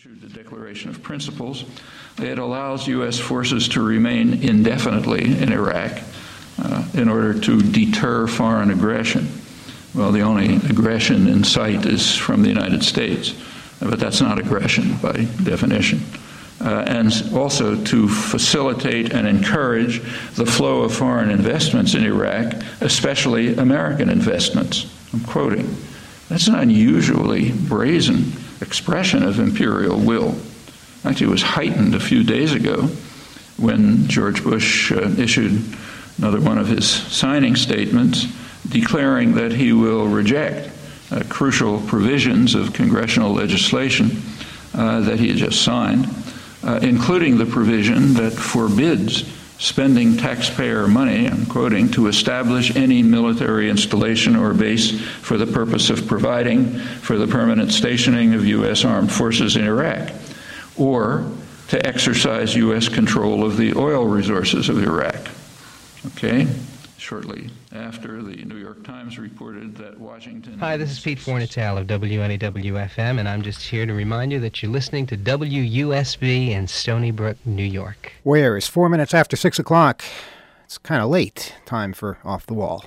issued the Declaration of Principles. It allows U.S. forces to remain indefinitely in Iraq in order to deter foreign aggression. Well, the only aggression in sight is from the United States, but that's not aggression by definition. And also to facilitate and encourage the flow of foreign investments in Iraq, especially American investments. I'm quoting. That's an unusually brazen expression of imperial will. Actually, it was heightened a few days ago when George Bush issued another one of his signing statements declaring that he will reject crucial provisions of congressional legislation that he had just signed, including the provision that forbids spending taxpayer money, I'm quoting, to establish any military installation or base for the purpose of providing for the permanent stationing of U.S. armed forces in Iraq, or to exercise U.S. control of the oil resources of Iraq. Okay? Shortly after, the New York Times reported that Washington... Hi, this is Pete Fornatel of WNEW-FM, and I'm just here to remind you that you're listening to WUSB in Stony Brook, New York. Where is 4 minutes after 6 o'clock? It's kind of late. Time for Off the Wall.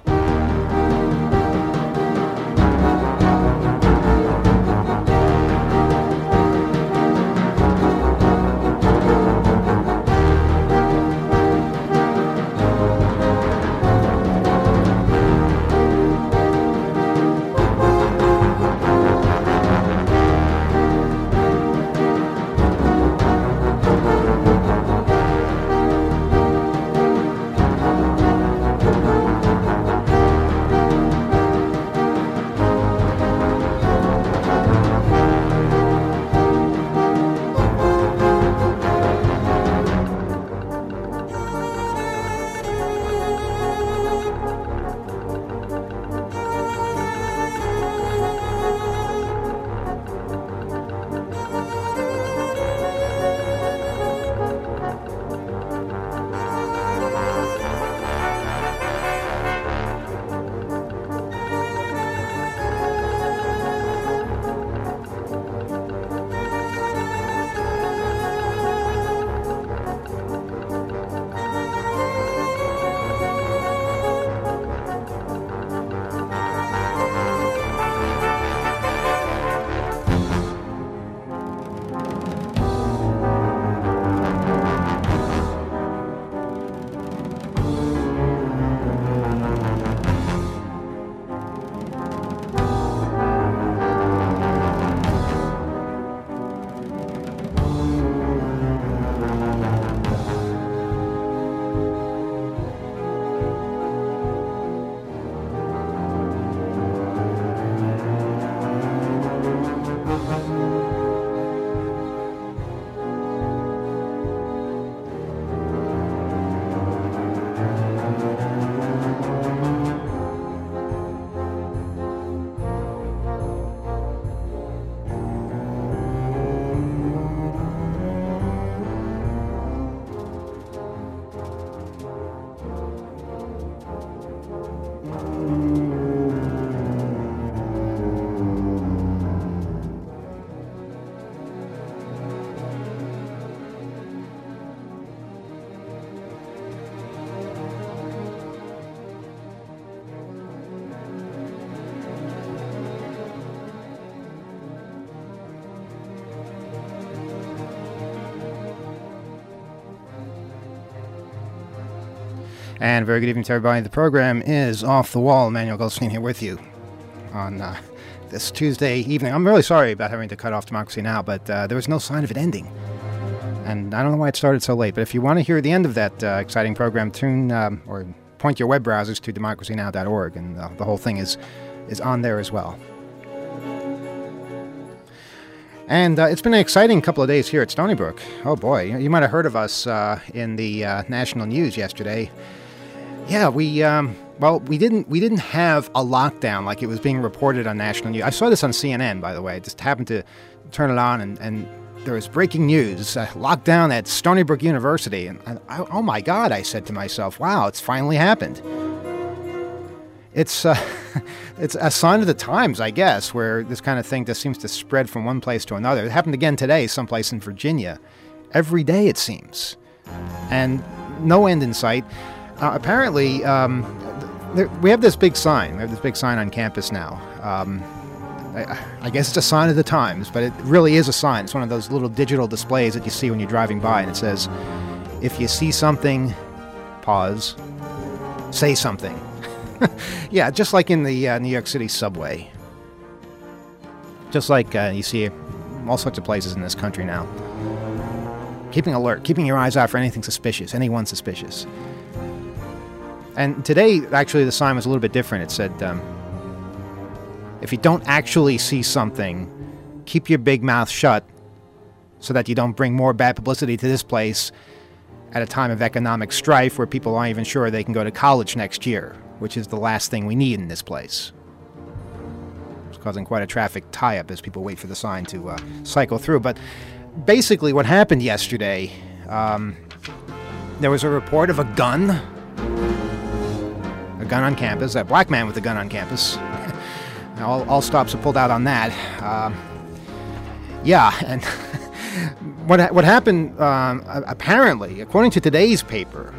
And very good evening to everybody. The program is Off the Wall. Emmanuel Goldstein here with you on this Tuesday evening. I'm really sorry about having to cut off Democracy Now!, but there was no sign of it ending. And I don't know why it started so late, but if you want to hear the end of that exciting program, tune or point your web browsers to democracynow.org, and the whole thing is on there as well. And it's been an exciting couple of days here at Stony Brook. Oh boy, you might have heard of us in the national news yesterday. Yeah, we didn't have a lockdown like it was being reported on national news. I saw this on CNN, by the way. I just happened to turn it on, and there was breaking news, lockdown at Stony Brook University. And oh my God, I said to myself, wow, it's finally happened. It's it's a sign of the times, I guess, where this kind of thing just seems to spread from one place to another. It happened again today, someplace in Virginia. Every day, it seems. And no end in sight. Apparently, we have this big sign. We have this big sign on campus now. I guess it's a sign of the times, but it really is a sign. It's one of those little digital displays that you see when you're driving by, and it says, if you see something, pause, say something. Yeah, just like in the New York City subway. Just like you see all sorts of places in this country now. Keeping alert, keeping your eyes out for anything suspicious, anyone suspicious. And today, actually, the sign was a little bit different. It said, if you don't actually see something, keep your big mouth shut so that you don't bring more bad publicity to this place at a time of economic strife where people aren't even sure they can go to college next year, which is the last thing we need in this place. It's causing quite a traffic tie-up as people wait for the sign to cycle through. But basically what happened yesterday, there was a report of a gun on campus, a black man with a gun on campus. All stops are pulled out on that. Yeah, and what happened, apparently, according to today's paper,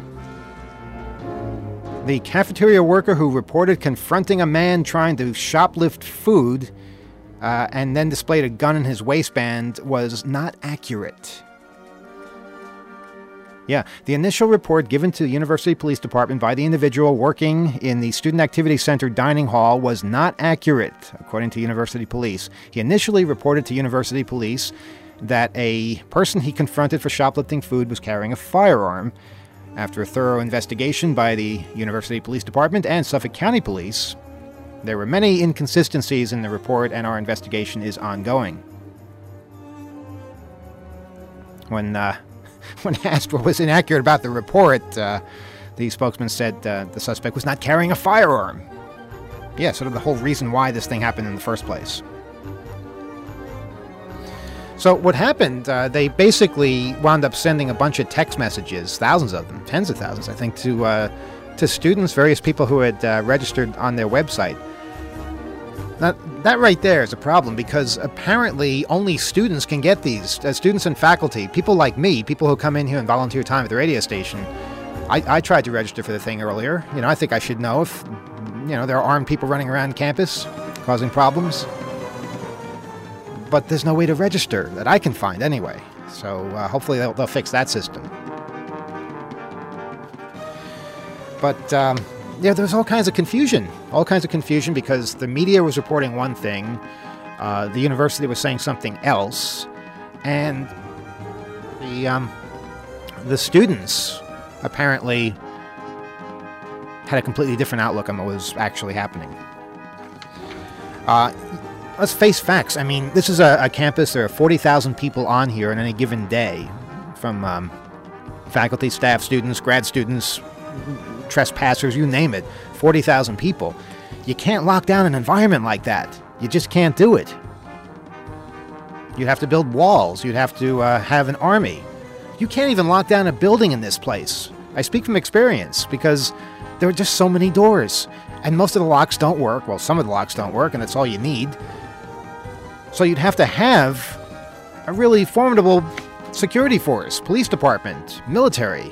the cafeteria worker who reported confronting a man trying to shoplift food and then displayed a gun in his waistband was not accurate. Yeah, the initial report given to the University Police Department by the individual working in the Student Activity Center dining hall was not accurate, according to University Police. He initially reported to University Police that a person he confronted for shoplifting food was carrying a firearm. After a thorough investigation by the University Police Department and Suffolk County Police, there were many inconsistencies in the report, and our investigation is ongoing. When asked what was inaccurate about the report, the spokesman said the suspect was not carrying a firearm. Yeah, sort of the whole reason why this thing happened in the first place. So what happened, they basically wound up sending a bunch of text messages, thousands of them, tens of thousands, I think, to students, various people who had registered on their website. Now, that right there is a problem, because apparently only students can get these. Students and faculty, people like me, people who come in here and volunteer time at the radio station. I tried to register for the thing earlier. I think I should know if, there are armed people running around campus causing problems. But there's no way to register that I can find anyway. So hopefully they'll fix that system. But yeah, there's all kinds of confusion. Because the media was reporting one thing, the university was saying something else, and the students apparently had a completely different outlook on what was actually happening. Let's face facts. I mean, this is a campus. There are 40,000 people on here on any given day, from faculty, staff, students, grad students, trespassers, you name it. 40,000 people. You can't lock down an environment like that. You just can't do it. You'd have to build walls. You'd have to have an army. You can't even lock down a building in this place. I speak from experience, because there are just so many doors. And most of the locks don't work. Well, some of the locks don't work, and that's all you need. So you'd have to have a really formidable security force, police department, military.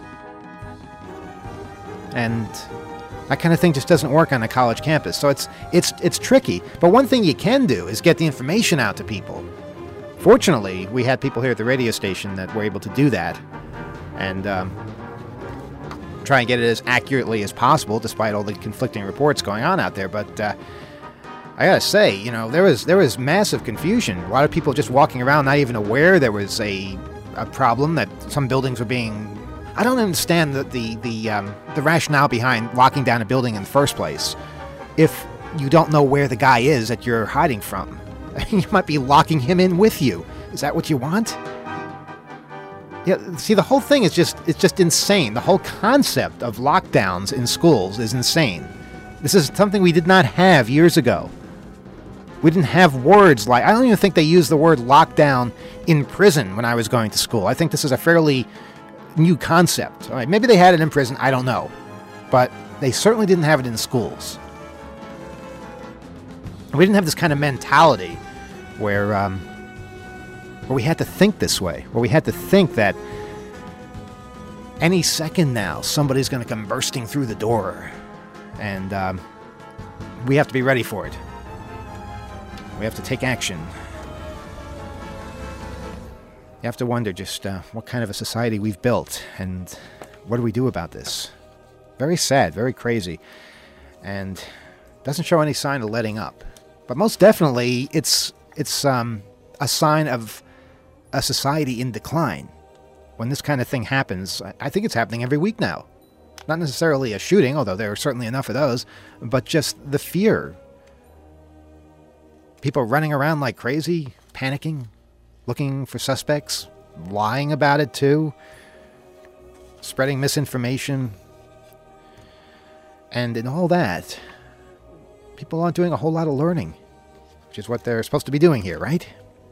And that kind of thing just doesn't work on a college campus. So it's tricky. But one thing you can do is get the information out to people. Fortunately, we had people here at the radio station that were able to do that. And try and get it as accurately as possible, despite all the conflicting reports going on out there. But I gotta say, there was massive confusion. A lot of people just walking around, not even aware there was a problem, that some buildings were being... I don't understand the rationale behind locking down a building in the first place if you don't know where the guy is that you're hiding from. You might be locking him in with you. Is that what you want? Yeah, see, the whole thing is just insane. The whole concept of lockdowns in schools is insane. This is something we did not have years ago. We didn't have words like... I don't even think they used the word lockdown in prison when I was going to school. I think this is a fairly new concept. All right, maybe they had it in prison, I don't know. But they certainly didn't have it in schools. We didn't have this kind of mentality where we had to think this way, where we had to think that any second now somebody's going to come bursting through the door, and we have to be ready for it. We have to take action. You have to wonder just what kind of a society we've built, and what do we do about this? Very sad, very crazy, and doesn't show any sign of letting up. But most definitely, it's a sign of a society in decline. When this kind of thing happens, I think it's happening every week now. Not necessarily a shooting, although there are certainly enough of those, but just the fear. People running around like crazy, panicking, looking for suspects, lying about it too, spreading misinformation. And in all that, people aren't doing a whole lot of learning, which is what they're supposed to be doing here, right?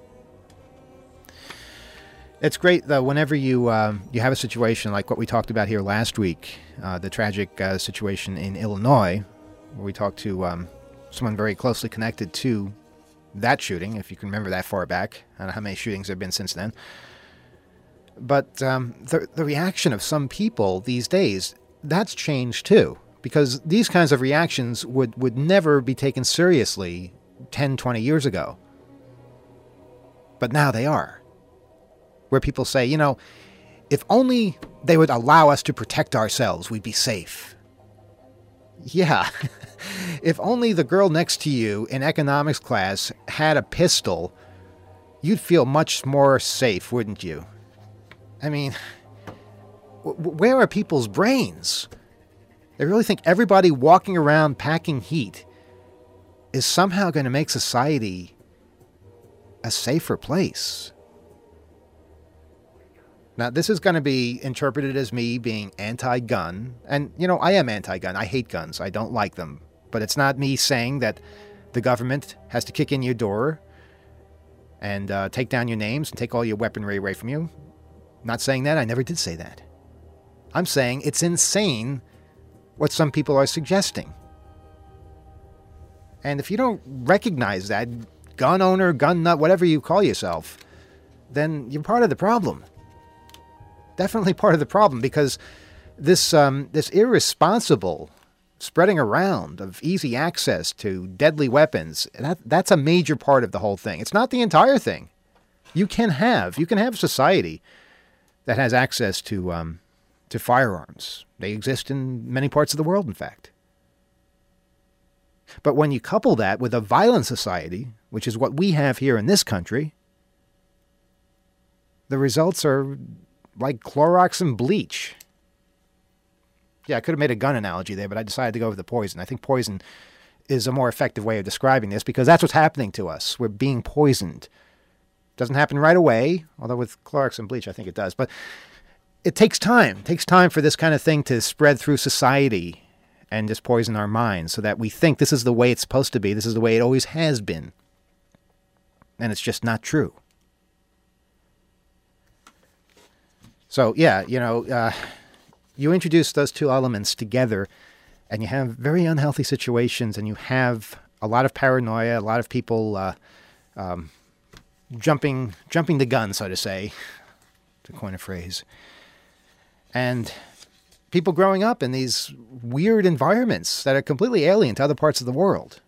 It's great, though, whenever you have a situation like what we talked about here last week, the tragic situation in Illinois, where we talked to someone very closely connected to that shooting, if you can remember that far back. I don't know how many shootings there have been since then. But the reaction of some people these days, that's changed too. Because these kinds of reactions would never be taken seriously 10, 20 years ago. But now they are. Where people say, you know, if only they would allow us to protect ourselves, we'd be safe. Yeah. If only the girl next to you in economics class had a pistol, you'd feel much more safe, wouldn't you? I mean, where are people's brains? They really think everybody walking around packing heat is somehow going to make society a safer place. Now, this is going to be interpreted as me being anti-gun. And, you know, I am anti-gun. I hate guns. I don't like them. But it's not me saying that the government has to kick in your door and take down your names and take all your weaponry away from you. Not saying that. I never did say that. I'm saying it's insane what some people are suggesting. And if you don't recognize that, gun owner, gun nut, whatever you call yourself, then you're part of the problem. Definitely part of the problem, because this irresponsible spreading around of easy access to deadly weapons, that's a major part of the whole thing. It's not the entire thing. You can have society that has access to firearms. They exist in many parts of the world, in fact. But when you couple that with a violent society, which is what we have here in this country, the results are like Clorox and bleach. Yeah, I could have made a gun analogy there, but I decided to go with the poison. I think poison is a more effective way of describing this, because that's what's happening to us. We're being poisoned. Doesn't happen right away, although with Clorox and bleach I think it does. But it takes time. It takes time for this kind of thing to spread through society and just poison our minds so that we think this is the way it's supposed to be. This is the way it always has been. And it's just not true. So, yeah, you know, you introduce those two elements together and you have very unhealthy situations, and you have a lot of paranoia, a lot of people jumping the gun, so to say, to coin a phrase. And people growing up in these weird environments that are completely alien to other parts of the world.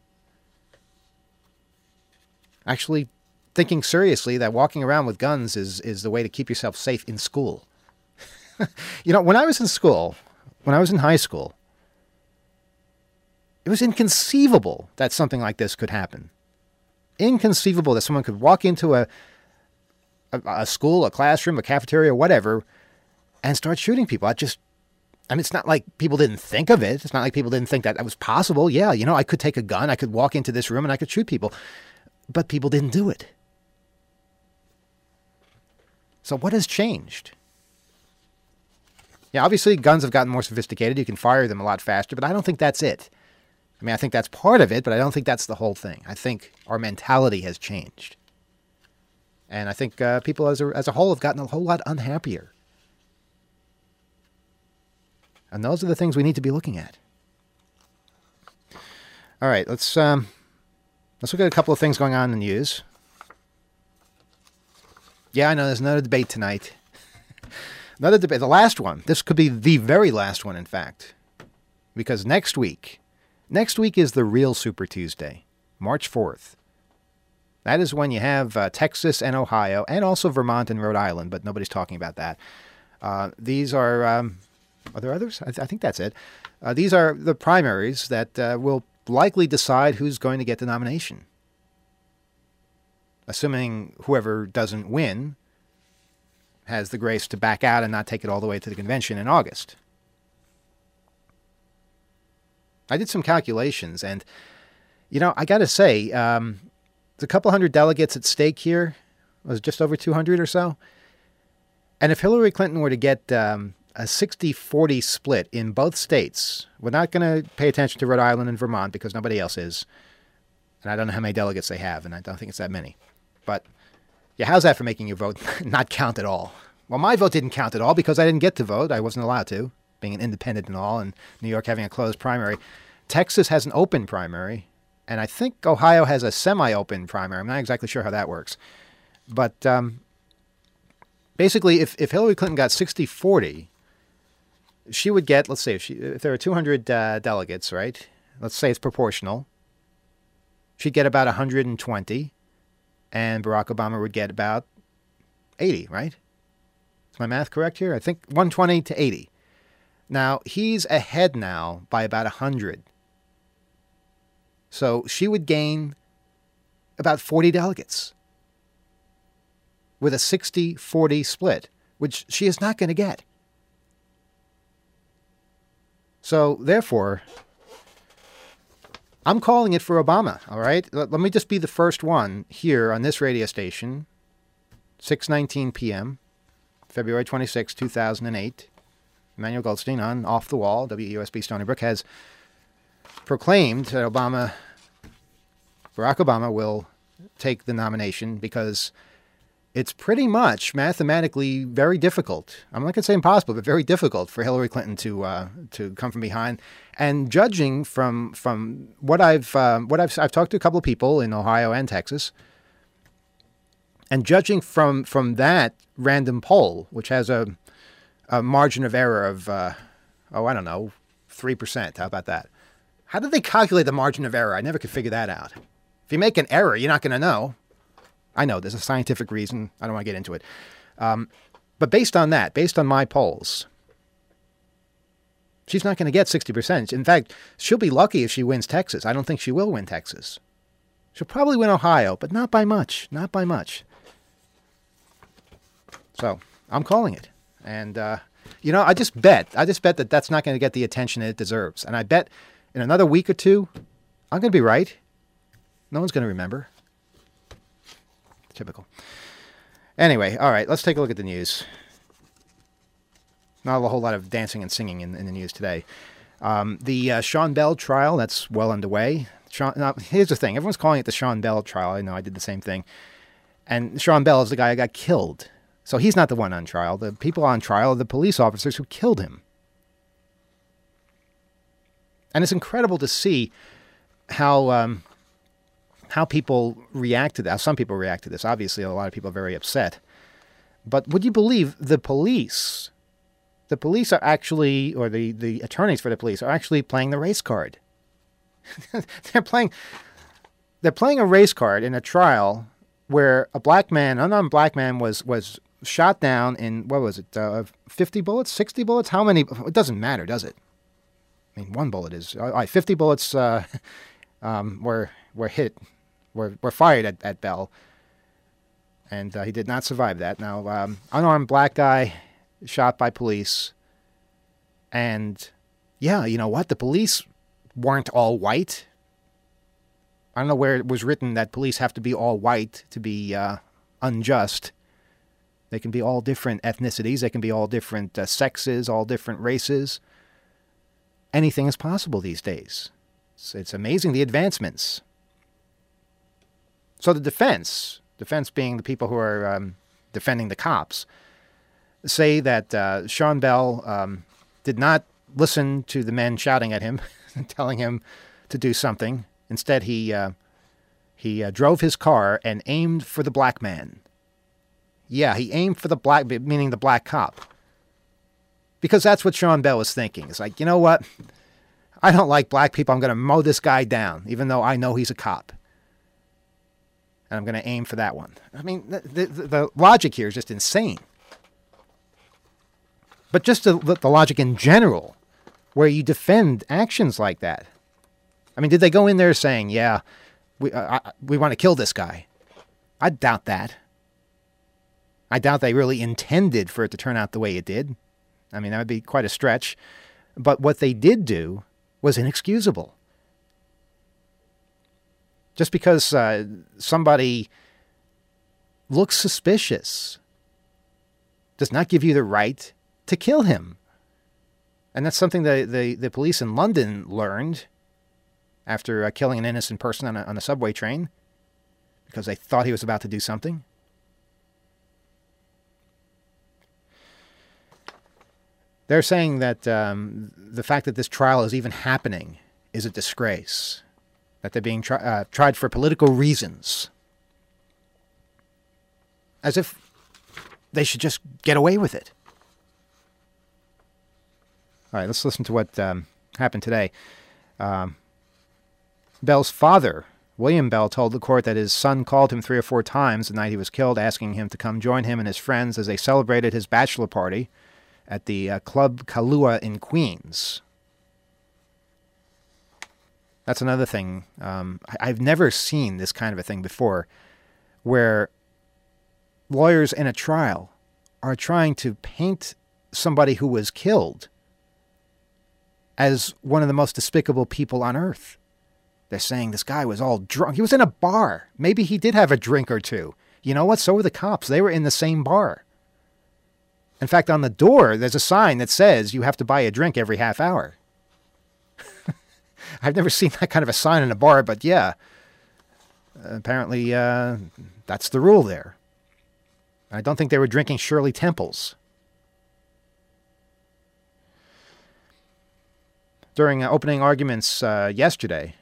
Actually thinking seriously that walking around with guns is the way to keep yourself safe in school. You know, when I was in school, when I was in high school, it was inconceivable that something like this could happen. Inconceivable that someone could walk into a school, a classroom, a cafeteria, whatever, and start shooting people. I mean, it's not like people didn't think of it. It's not like people didn't think that was possible. Yeah, you know, I could take a gun, I could walk into this room, and I could shoot people. But people didn't do it. So what has changed? Yeah, obviously guns have gotten more sophisticated. You can fire them a lot faster, but I don't think that's it. I mean, I think that's part of it, but I don't think that's the whole thing. I think our mentality has changed. And I think people as a whole have gotten a whole lot unhappier. And those are the things we need to be looking at. All right, let's Let's look at a couple of things going on in the news. Yeah, I know there's another debate tonight. Another debate, the last one. This could be the very last one, in fact. Because next week is the real Super Tuesday, March 4th. That is when you have Texas and Ohio, and also Vermont and Rhode Island, but nobody's talking about that. These are there others? I think that's it. These are the primaries that will likely decide who's going to get the nomination. Assuming whoever doesn't win has the grace to back out and not take it all the way to the convention in August. I did some calculations, and, I got to say, there's a couple hundred delegates at stake here. It was just over 200 or so. And if Hillary Clinton were to get a 60-40 split in both states, we're not going to pay attention to Rhode Island and Vermont because nobody else is. And I don't know how many delegates they have, and I don't think it's that many. But, yeah, how's that for making your vote not count at all? Well, my vote didn't count at all because I didn't get to vote. I wasn't allowed to, being an independent and all, and New York having a closed primary. Texas has an open primary, and I think Ohio has a semi-open primary. I'm not exactly sure how that works. But basically, if Hillary Clinton got 60-40, she would get, let's say, if there are 200 delegates, right? Let's say it's proportional. She'd get about 120, and Barack Obama would get about 80, right? Is my math correct here? I think 120 to 80. Now, he's ahead now by about 100. So she would gain about 40 delegates with a 60-40 split, which she is not going to get. So, therefore, I'm calling it for Obama, all right? Let me just be the first one here on this radio station, 6:19 p.m., February 26, 2008. Emmanuel Goldstein on Off the Wall, WUSB Stony Brook, has proclaimed that Barack Obama will take the nomination because it's pretty much mathematically very difficult. I'm not going to say impossible, but very difficult for Hillary Clinton to come from behind. And judging from what I've talked to a couple of people in Ohio and Texas, and judging from that random poll, which has a margin of error of, 3%. How about that? How did they calculate the margin of error? I never could figure that out. If you make an error, you're not going to know. I know there's a scientific reason. I don't want to get into it. But based on that, based on my polls, she's not going to get 60%. In fact, she'll be lucky if she wins Texas. I don't think she will win Texas. She'll probably win Ohio, but not by much. Not by much. So I'm calling it. And, I just bet that that's not going to get the attention it deserves. And I bet in another week or two, I'm going to be right. No one's going to remember. Typical. Anyway, all right, let's take a look at the news. Not a whole lot of dancing and singing in the news today. The Sean Bell trial, that's well underway. Now, here's the thing. Everyone's calling it the Sean Bell trial. I know I did the same thing. And Sean Bell is the guy who got killed. So he's not the one on trial. The people on trial are the police officers who killed him. And it's incredible to see how people react to that. Some people react to this. Obviously, a lot of people are very upset. But would you believe the police are actually, or the attorneys for the police are actually playing the race card. They're playing a race card in a trial where an unarmed black man was shot down in, 50 bullets, 60 bullets? How many? It doesn't matter, does it? I mean, one bullet is, 50 bullets were fired at Bell, and he did not survive that. Now, unarmed black guy shot by police, and yeah, you know what? The police weren't all white. I don't know where it was written that police have to be all white to be unjust. They can be all different ethnicities. They can be all different sexes, all different races. Anything is possible these days. It's amazing the advancements. So the defense being the people who are defending the cops, say that Sean Bell did not listen to the men shouting at him, telling him to do something. Instead, he He drove his car and aimed for the black man. Yeah, he aimed for the black, meaning the black cop. Because that's what Sean Bell was thinking. It's like, you know what? I don't like black people. I'm going to mow this guy down, even though I know he's a cop. And I'm going to aim for that one. I mean, the logic here is just insane. But just the logic in general, where you defend actions like that. I mean, did they go in there saying, yeah, we want to kill this guy? I doubt that. I doubt they really intended for it to turn out the way it did. I mean, that would be quite a stretch. But what they did do was inexcusable. Just because somebody looks suspicious does not give you the right to kill him. And that's something the police in London learned after killing an innocent person on a subway train because they thought he was about to do something. They're saying that the fact that this trial is even happening is a disgrace, that they're being tried for political reasons, as if they should just get away with it. All right, let's listen to what happened today. Bell's father, William Bell, told the court that his son called him 3 or 4 times the night he was killed, asking him to come join him and his friends as they celebrated his bachelor party at the Club Kahlua in Queens. That's another thing. I've never seen this kind of a thing before, where lawyers in a trial are trying to paint somebody who was killed as one of the most despicable people on earth. They're saying this guy was all drunk. He was in a bar. Maybe he did have a drink or two. You know what? So were the cops. They were in the same bar. In fact, on the door, there's a sign that says you have to buy a drink every half hour. I've never seen that kind of a sign in a bar, but yeah. Apparently, that's the rule there. I don't think they were drinking Shirley Temples. During opening arguments yesterday,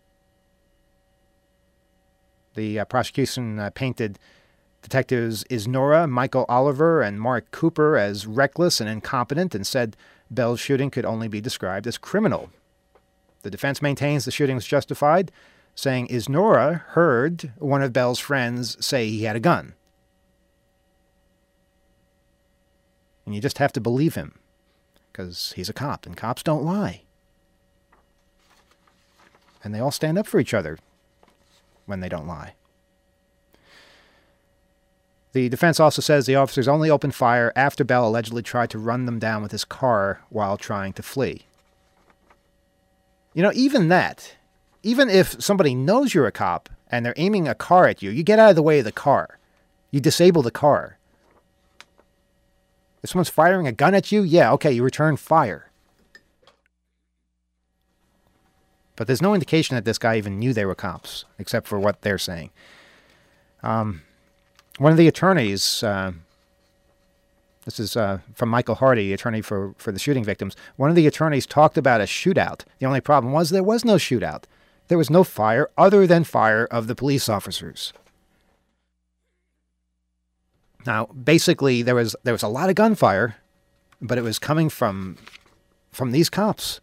the prosecution painted Detectives Isnora, Michael Oliver, and Mark Cooper as reckless and incompetent and said Bell's shooting could only be described as criminal. The defense maintains the shooting was justified, saying Isnora heard one of Bell's friends say he had a gun. And you just have to believe him, because he's a cop, and cops don't lie. And they all stand up for each other when they don't lie. The defense also says the officers only opened fire after Bell allegedly tried to run them down with his car while trying to flee. You know, even if somebody knows you're a cop and they're aiming a car at you, you get out of the way of the car. You disable the car. If someone's firing a gun at you, yeah, okay, you return fire. But there's no indication that this guy even knew they were cops, except for what they're saying. One of the attorneys, this is from Michael Hardy, attorney for the shooting victims, one of the attorneys talked about a shootout. The only problem was there was no shootout. There was no fire other than fire of the police officers. Now, basically, there was a lot of gunfire, but it was coming from these cops.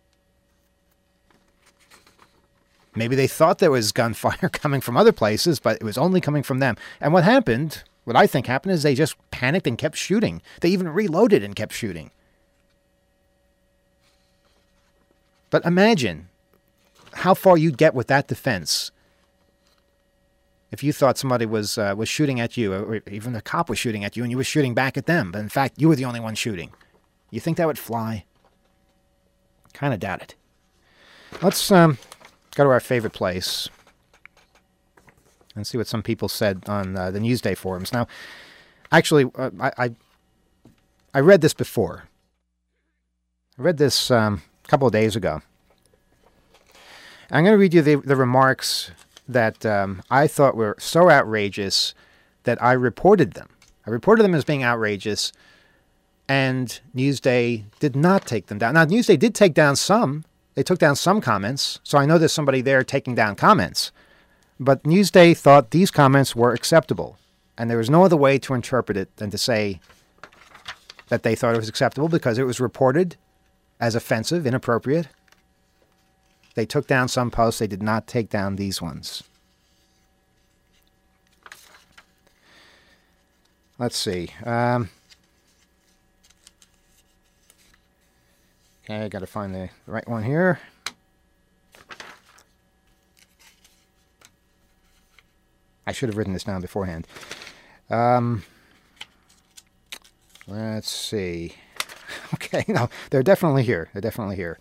Maybe they thought there was gunfire coming from other places, but it was only coming from them. And what I think happened, is they just panicked and kept shooting. They even reloaded and kept shooting. But imagine how far you'd get with that defense if you thought somebody was shooting at you, or even a cop was shooting at you, and you were shooting back at them. But in fact, you were the only one shooting. You think that would fly? Kind of doubt it. Let's go to our favorite place and see what some people said on the Newsday forums. Now, actually, I read this before. I read this a couple of days ago. I'm going to read you the remarks that I thought were so outrageous that I reported them. I reported them as being outrageous, and Newsday did not take them down. Now, Newsday did take down some. They took down some comments, so I know there's somebody there taking down comments. But Newsday thought these comments were acceptable, and there was no other way to interpret it than to say that they thought it was acceptable because it was reported as offensive, inappropriate. They took down some posts. They did not take down these ones. Let's see. Okay, I got to find the right one here. I should have written this down beforehand. Let's see. Okay, no, they're definitely here. They're definitely here.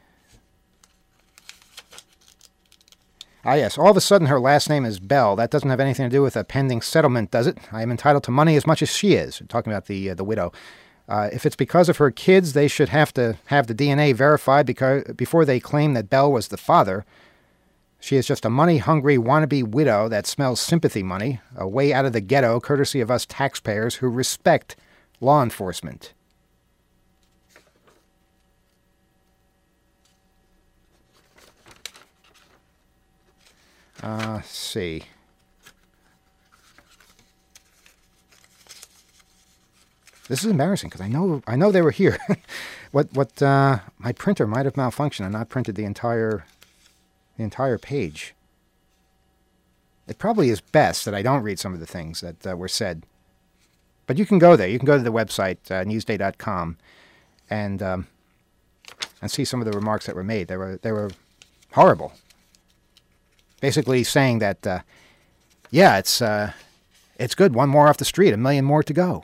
Ah, yes. All of a sudden, her last name is Bell. That doesn't have anything to do with a pending settlement, does it? I am entitled to money as much as she is. I'm talking about the widow. If it's because of her kids, they should have to have the DNA verified before they claim that Bell was the father. She is just a money-hungry wannabe widow that smells sympathy money, a way out of the ghetto, courtesy of us taxpayers who respect law enforcement. Let's see. This is embarrassing because I know they were here. My printer might have malfunctioned and not printed the entire page. It probably is best that I don't read some of the things that were said. But you can go there. You can go to the website, newsday.com, and see some of the remarks that were made. They were horrible. Basically saying that, it's good. One more off the street, 1 million more to go.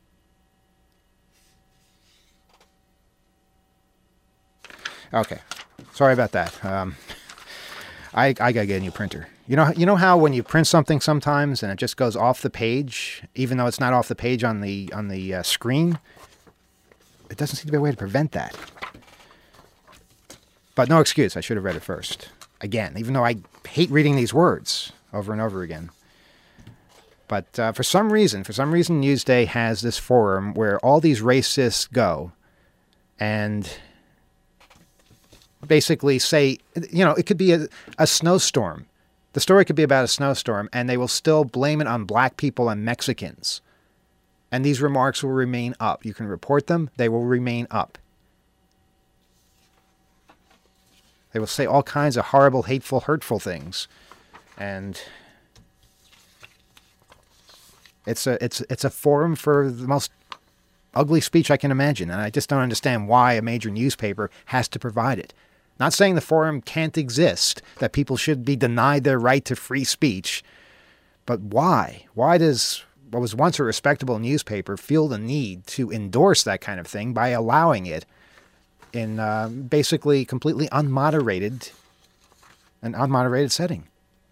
Okay, sorry about that. I gotta get a new printer. You know how when you print something sometimes and it just goes off the page, even though it's not off the page on the screen. It doesn't seem to be a way to prevent that. But no excuse. I should have read it first. Again, even though I hate reading these words over and over again. But for some reason, Newsday has this forum where all these racists go and basically say, it could be a snowstorm. The story could be about a snowstorm, and they will still blame it on black people and Mexicans. And these remarks will remain up. You can report them. They will remain up. They will say all kinds of horrible, hateful, hurtful things. And it's a forum for the most ugly speech I can imagine. And I just don't understand why a major newspaper has to provide it. Not saying the forum can't exist, that people should be denied their right to free speech. But why? Why does what was once a respectable newspaper feel the need to endorse that kind of thing by allowing it in basically completely unmoderated setting?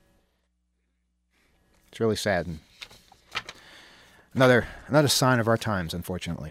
It's really sad. And another sign of our times, unfortunately.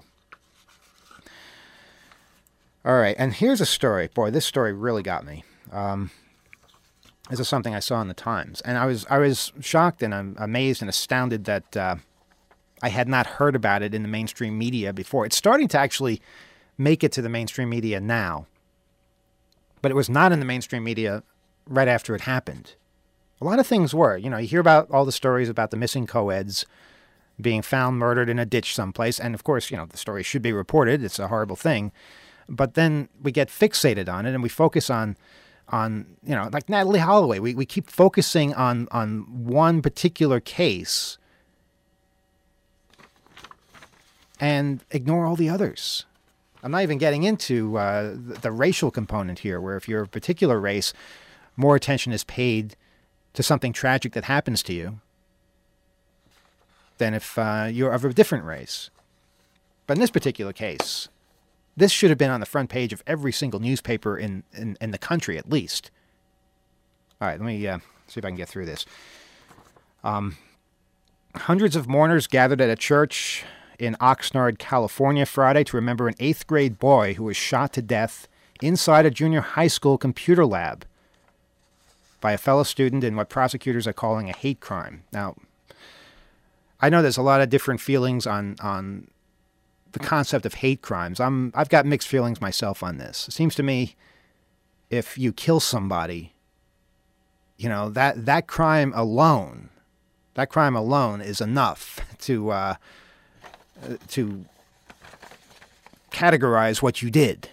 All right, and here's a story. Boy, this story really got me. This is something I saw in the Times, and I was shocked and I'm amazed and astounded that I had not heard about it in the mainstream media before. It's starting to actually make it to the mainstream media now, but it was not in the mainstream media right after it happened. A lot of things were. You hear about all the stories about the missing co-eds being found murdered in a ditch someplace, and of course, the story should be reported. It's a horrible thing. But then we get fixated on it and we focus on like Natalie Holloway. We keep focusing on one particular case and ignore all the others. I'm not even getting into the racial component here, where if you're a particular race, more attention is paid to something tragic that happens to you than if you're of a different race. But in this particular case, this should have been on the front page of every single newspaper in the country, at least. All right, let me see if I can get through this. Hundreds of mourners gathered at a church in Oxnard, California, Friday to remember an 8th grade boy who was shot to death inside a junior high school computer lab by a fellow student in what prosecutors are calling a hate crime. Now, I know there's a lot of different feelings on the concept of hate crimes. I've got mixed feelings myself on this. It seems to me if you kill somebody that crime alone is enough to categorize what you did.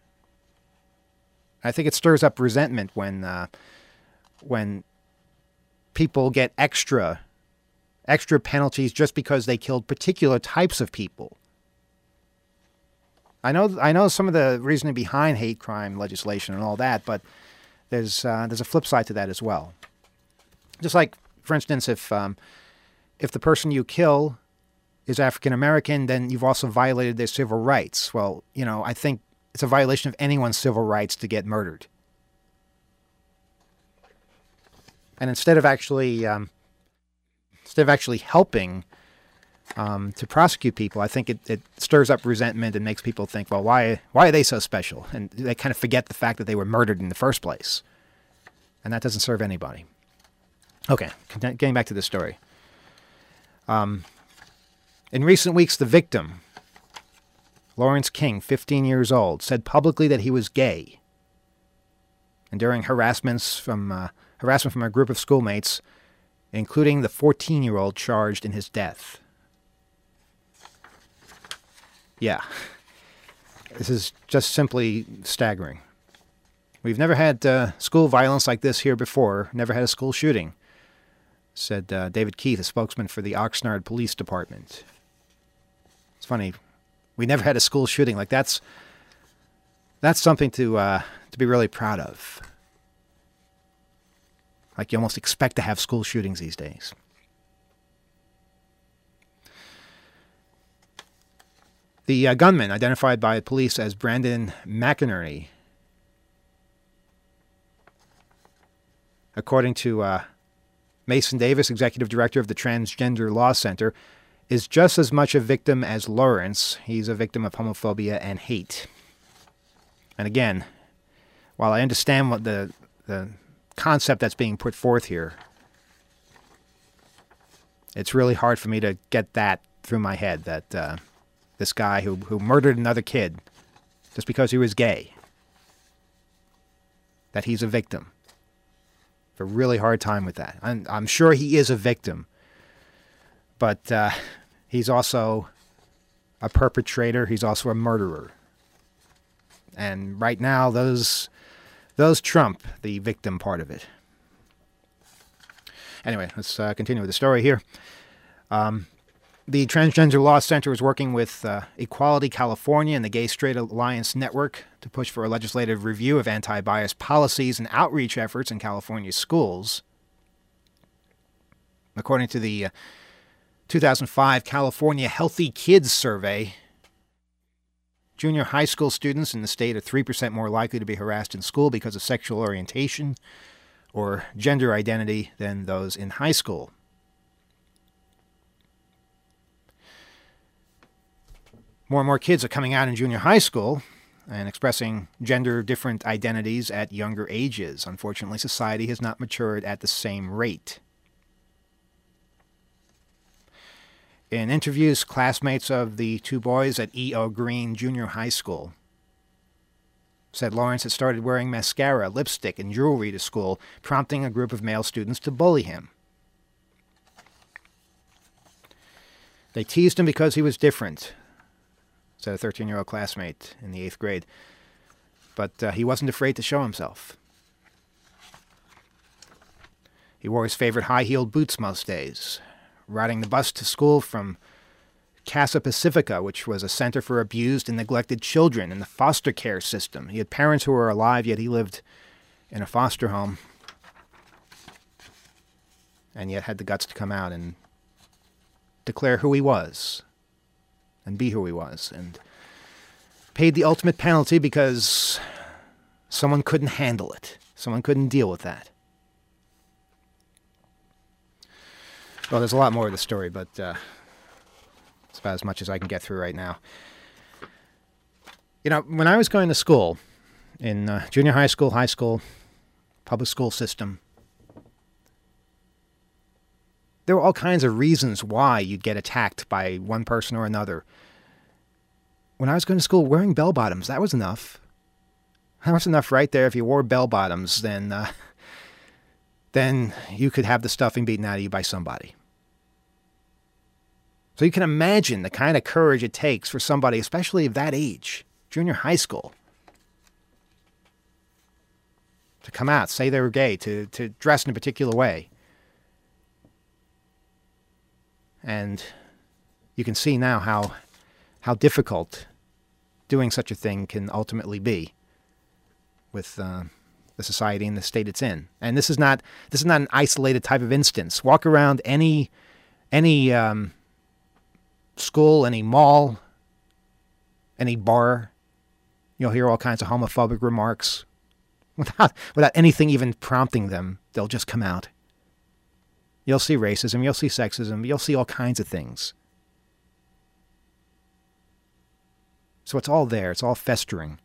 I think it stirs up resentment when people get extra penalties just because they killed particular types of people. I know some of the reasoning behind hate crime legislation and all that, but there's a flip side to that as well. Just like, for instance, if the person you kill is African American, then you've also violated their civil rights. Well, I think it's a violation of anyone's civil rights to get murdered. And instead of actually helping to prosecute people, I think it stirs up resentment and makes people think, well, why are they so special? And they kind of forget the fact that they were murdered in the first place. And that doesn't serve anybody. Okay, getting back to the story. In recent weeks, the victim, Lawrence King, 15 years old, said publicly that he was gay. And during harassment from a group of schoolmates, including the 14-year-old charged in his death. Yeah, this is just simply staggering. We've never had school violence like this here before, never had a school shooting, said David Keith, a spokesman for the Oxnard Police Department. It's funny, we never had a school shooting. Like, that's something to be really proud of. Like, you almost expect to have school shootings these days. The gunman, identified by police as Brandon McInerney, according to Mason Davis, executive director of the Transgender Law Center, is just as much a victim as Lawrence. He's a victim of homophobia and hate. And again, while I understand what the concept that's being put forth here, it's really hard for me to get that through my head, that this guy who murdered another kid just because he was gay, that he's a victim. I have a really hard time with that. I'm sure he is a victim, but he's also a perpetrator. He's also a murderer. And right now, those trump the victim part of it. Anyway, let's continue with the story here. The Transgender Law Center is working with Equality California and the Gay Straight Alliance Network to push for a legislative review of anti-bias policies and outreach efforts in California schools. According to the 2005 California Healthy Kids Survey, junior high school students in the state are 3% more likely to be harassed in school because of sexual orientation or gender identity than those in high school. More and more kids are coming out in junior high school and expressing gender-different identities at younger ages. Unfortunately, society has not matured at the same rate. In interviews, classmates of the two boys at E.O. Green Junior High School said Lawrence had started wearing mascara, lipstick, and jewelry to school, prompting a group of male students to bully him. They teased him because he was different, said a 13-year-old classmate in the 8th grade. But he wasn't afraid to show himself. He wore his favorite high-heeled boots most days, riding the bus to school from Casa Pacifica, which was a center for abused and neglected children in the foster care system. He had parents who were alive, yet he lived in a foster home, and yet had the guts to come out and declare who he was and be who he was, and paid the ultimate penalty because someone couldn't handle it. Someone couldn't deal with that. Well, there's a lot more of the story, but it's about as much as I can get through right now. You know, when I was going to school, in junior high school, public school system, there were all kinds of reasons why you'd get attacked by one person or another. When I was going to school, wearing bell-bottoms, that was enough. That was enough right there. If you wore bell-bottoms, then then you could have the stuffing beaten out of you by somebody. So you can imagine the kind of courage it takes for somebody, especially of that age, junior high school, to come out, say they were gay, to dress in a particular way. And you can see now how difficult doing such a thing can ultimately be with the society and the state it's in. And this is not an isolated type of instance. Walk around any school, any mall, any bar, you'll hear all kinds of homophobic remarks without anything even prompting them. They'll just come out. You'll see racism, you'll see sexism, you'll see all kinds of things. So it's all there, it's all festering.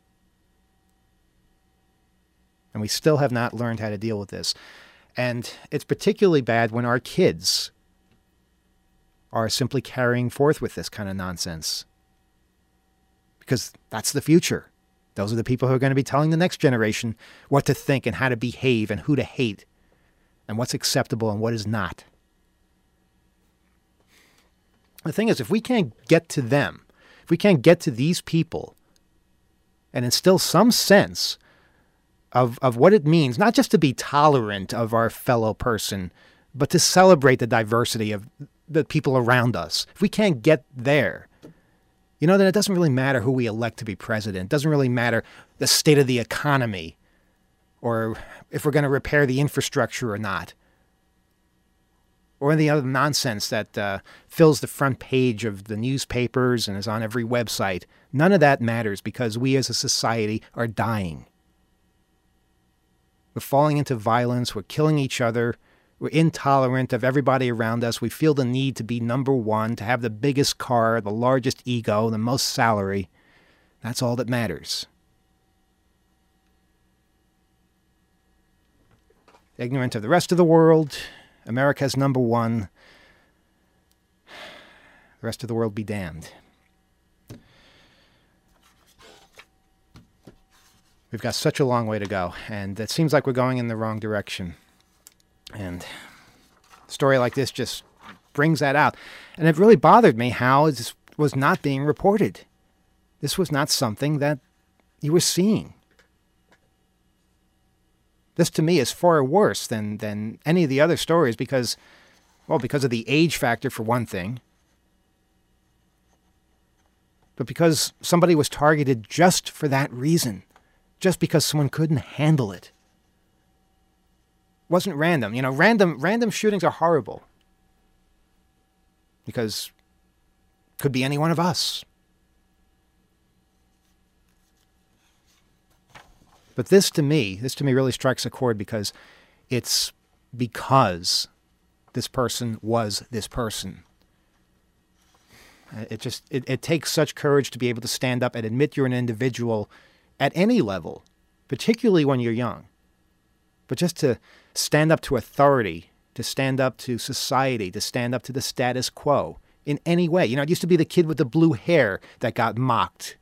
And we still have not learned how to deal with this. And it's particularly bad when our kids are simply carrying forth with this kind of nonsense. Because that's the future. Those are the people who are going to be telling the next generation what to think and how to behave and who to hate and what's acceptable and what is not. The thing is, if we can't get to them, if we can't get to these people and instill some sense of what it means, not just to be tolerant of our fellow person, but to celebrate the diversity of the people around us. If we can't get there, then it doesn't really matter who we elect to be president. It doesn't really matter the state of the economy or if we're going to repair the infrastructure or not, or any other nonsense that fills the front page of the newspapers and is on every website. None of that matters because we as a society are dying. We're falling into violence. We're killing each other. We're intolerant of everybody around us. We feel the need to be number one, to have the biggest car, the largest ego, the most salary. That's all that matters. Ignorant of the rest of the world, America's number one. The rest of the world be damned. We've got such a long way to go, and it seems like we're going in the wrong direction. And a story like this just brings that out. And it really bothered me how this was not being reported. This was not something that you were seeing. This, to me, is far worse than any of the other stories because of the age factor, for one thing, but because somebody was targeted just for that reason, just because someone couldn't handle it. It wasn't random. Random shootings are horrible because it could be any one of us. But this to me really strikes a chord because it's because this person was this person. It takes such courage to be able to stand up and admit you're an individual at any level, particularly when you're young. But just to stand up to authority, to stand up to society, to stand up to the status quo in any way. It used to be the kid with the blue hair that got mocked.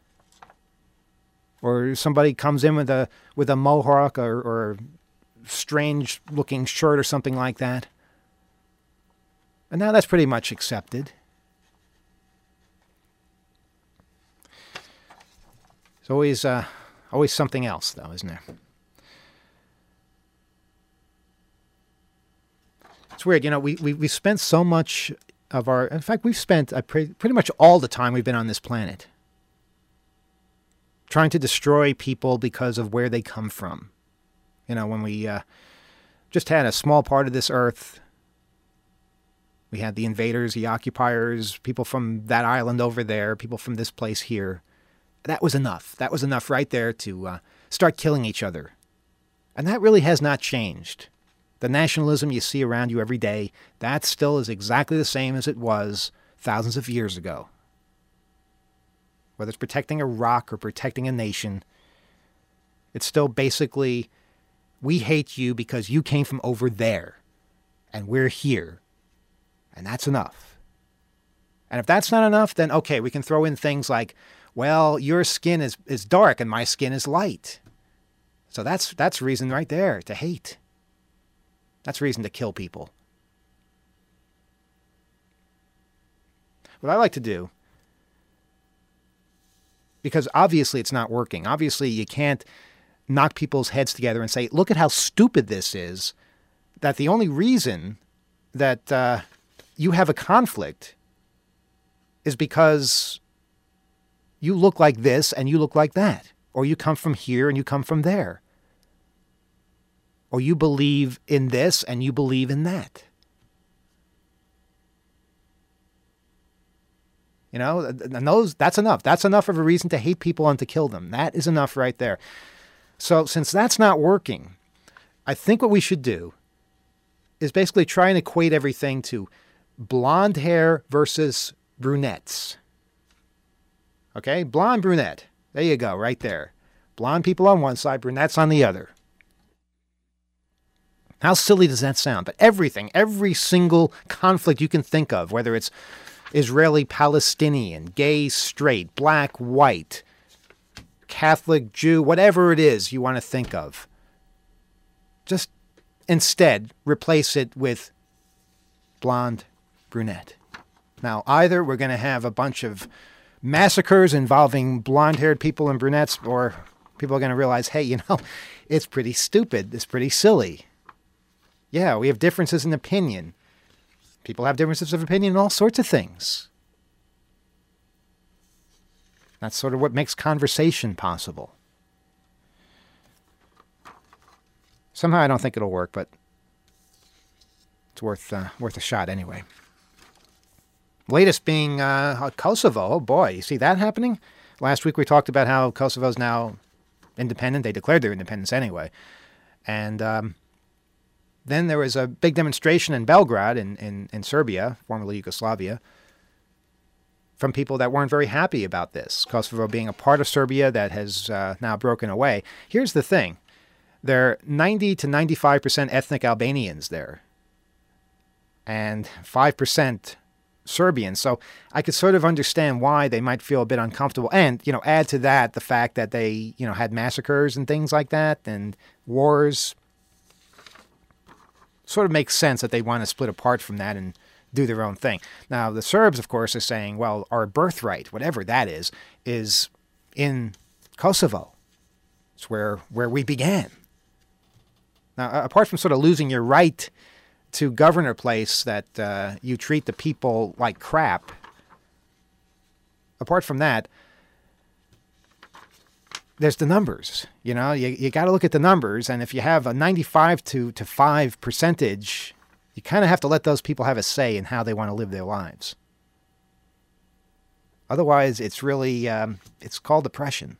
Or somebody comes in with a mohawk or strange looking shirt or something like that. And now that's pretty much accepted. It's always something else, though, isn't there? It's weird, we spent so much of in fact, we've spent pretty much all the time we've been on this planet trying to destroy people because of where they come from. When we just had a small part of this earth, we had the invaders, the occupiers, people from that island over there, people from this place here. That was enough. That was enough right there to start killing each other. And that really has not changed. The nationalism you see around you every day, that still is exactly the same as it was thousands of years ago. Whether it's protecting a rock or protecting a nation, it's still basically, we hate you because you came from over there, and we're here, and that's enough. And if that's not enough, then okay, we can throw in things like, well, your skin is dark and my skin is light. So that's reason right there to hate. That's reason to kill people. What I like to do, because obviously it's not working. Obviously you can't knock people's heads together and say, look at how stupid this is, that the only reason that you have a conflict is because you look like this and you look like that, or you come from here and you come from there, or you believe in this and you believe in that. You know, and that's enough. That's enough of a reason to hate people and to kill them. That is enough right there. So since that's not working, I think what we should do is basically try and equate everything to blonde hair versus brunettes. Okay? Blonde, brunette. There you go, right there. Blonde people on one side, brunettes on the other. How silly does that sound? But everything, every single conflict you can think of, whether it's Israeli-Palestinian, gay, straight, black, white, Catholic, Jew, whatever it is you want to think of, just instead replace it with blonde, brunette. Now, either we're going to have a bunch of massacres involving blonde-haired people and brunettes, or people are going to realize, hey, you know, it's pretty stupid. It's pretty silly. Yeah, we have differences in opinion. People have differences of opinion in all sorts of things. That's sort of what makes conversation possible. Somehow I don't think it'll work, but it's worth a shot anyway. Latest being Kosovo. Oh boy, you see that happening? Last week we talked about how Kosovo's now independent. They declared their independence anyway. And then there was a big demonstration in Belgrade in Serbia, formerly Yugoslavia, from people that weren't very happy about this. Kosovo being a part of Serbia that has now broken away. Here's the thing. There are 90 to 95% ethnic Albanians there, and 5% Serbians. So I could sort of understand why they might feel a bit uncomfortable. And, you know, add to that the fact that they, you know, had massacres and things like that and wars. Sort of makes sense that they want to split apart from that and do their own thing. Now, the Serbs, of course, are saying, well, our birthright, whatever that is in Kosovo. It's where we began. Now, apart from sort of losing your right to govern a place that you treat the people like crap, apart from that, there's the numbers. You know, you got to look at the numbers, and if you have a 95 to 5 percentage, you kind of have to let those people have a say in how they want to live their lives. Otherwise, it's really, it's called oppression.